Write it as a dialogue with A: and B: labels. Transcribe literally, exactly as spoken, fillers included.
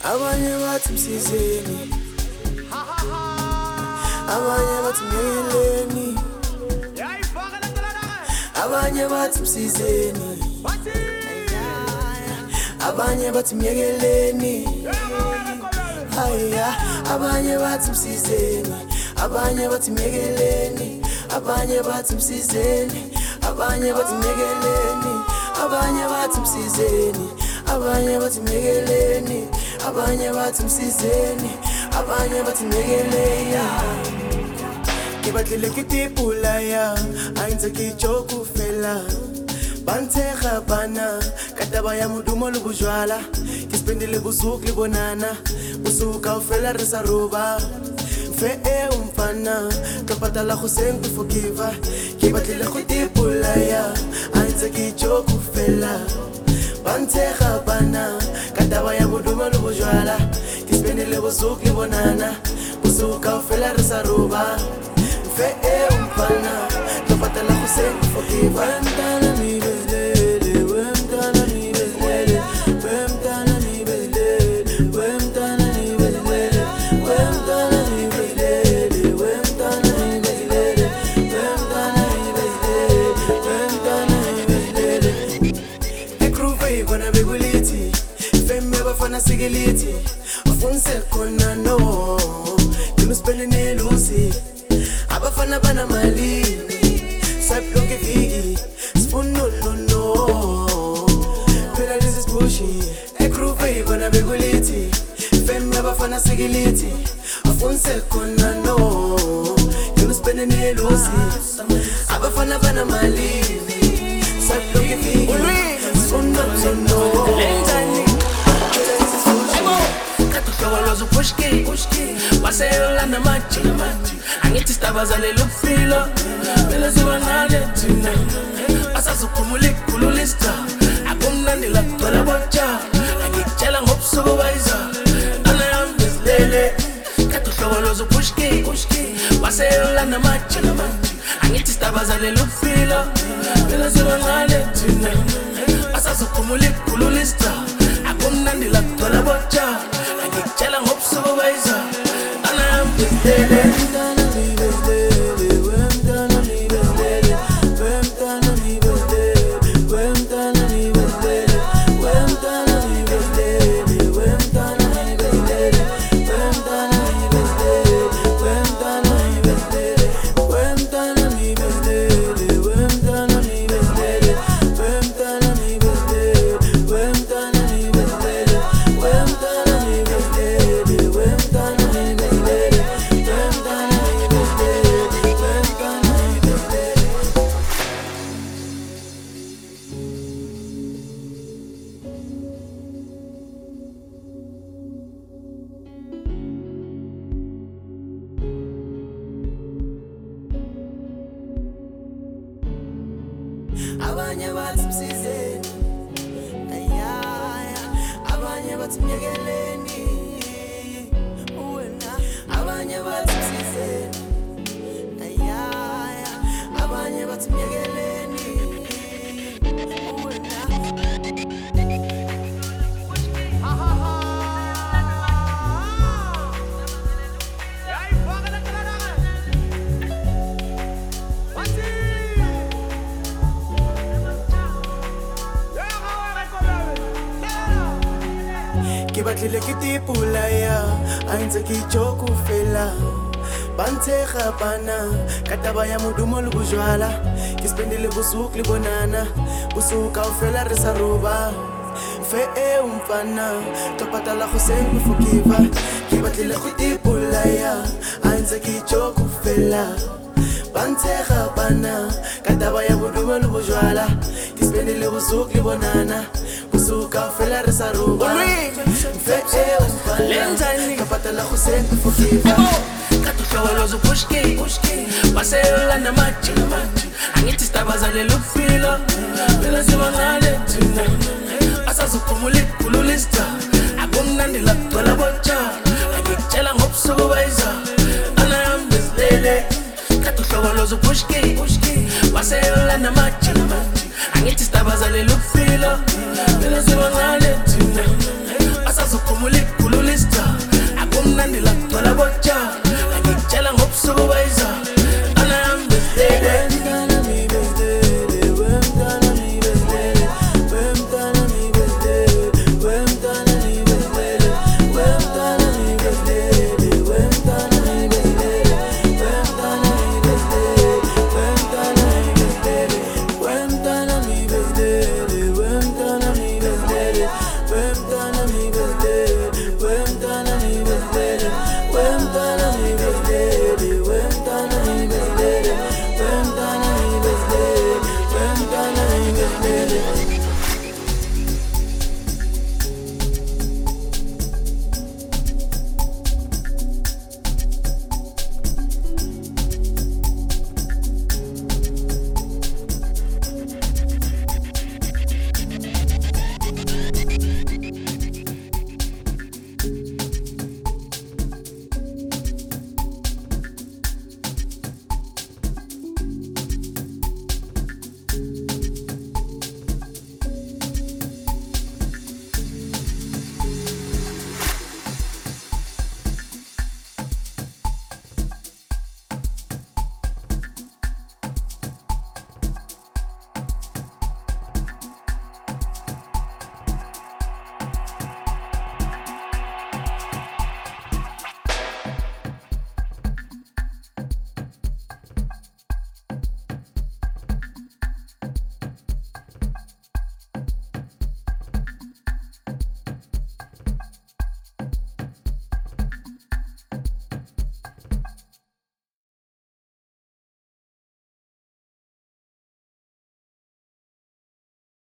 A: Abanye bathi msizeni, abanye bathi myekeleni, abanye bathi msizeni, abanye bathi myekeleni, haya, abanye bathi msizeni, abanye bathi myekeleni, abanye bathi msizeni, abanye bathi myekeleni, abanye bathi msizeni, abanye bathi myekeleni, abanye bathi msizeni, abanye bathi myekeleni. Kibatlile kitipula ya ainza kichoku fela bantega bana kataba ya mudumo le bojwala kispendile buzuk le bonana busuka ufela resa roba fe e umfana kapatala go senku forgive kibatlile kitipula ya ainza kichoku fela bantega bana kataba ya mudumo le bojwala kispendile buzuk le bonana busuka ufela resa roba fe e umfana kapatala go senku forgive wemtana mi belele wemtana mi belele wemtana mi belele wemtana mi belele wemtana mi belele wemtana mi belele wemtana mi belele wemtana mi belele ekruve bona beguliti femme bafana sigiliti afunse kona no kinuspele ne lusi abafana bana malini saplonke vigi spono no no phela this is pushy ekruve bona beguliti femme abafana sigiliti afunse kona no kinuspele ne lusi abafana bana malini saplonke vigi spono no no Katuhlokoloza pushki Basela na machi Angithi stabazale lufilo Phela sibanale thina Asazukhumula ikhululista Akumnandi la kuthola botsha Angikutshela ngobusupervisor Ana yami bezilele Katuhlokoloza pushki Basela na machi Angithi stabazale lufilo Phela sibanale thina Asazukhumula ikhululista Akumnandi la kuthola botsha Angikutshela ngobusupervisor Ana yami bezilele abanye bathi msizeni ayaya abanye bathi myekeleni wena abanye bathi msizeni ayaya abanye bathi myekeleni wena ha ha ha Kibatlile kitipula ya ainza kichoku fela bantega bana kataba ya mudumo le bojwala kispendile busuk le bonana busuka ufela resa roba fe e umfana kapatala go senku forgive kibatlile kitipula ya ainza kichoku fela bantega bana kataba ya mudumo le bojwala kispendile busuk le bonana busuka ufela resa roba kapatala go senku forgive Katuhlokoloza pushki Basela na machi Angithi stabazale lufilo Phela sibanale thina Asazukhumula ikhululista Akumnandi la kuthola botsha Angikutshela ngobusupervisor Ana yami bezilele Katuhlokoloza pushki Basela na machi Angithi stabazale lufilo Phela sibanale thina uyazi uphumula ikhulula isija akumnandi la kugcwala botsha angikutshela ngobusuku bayizolo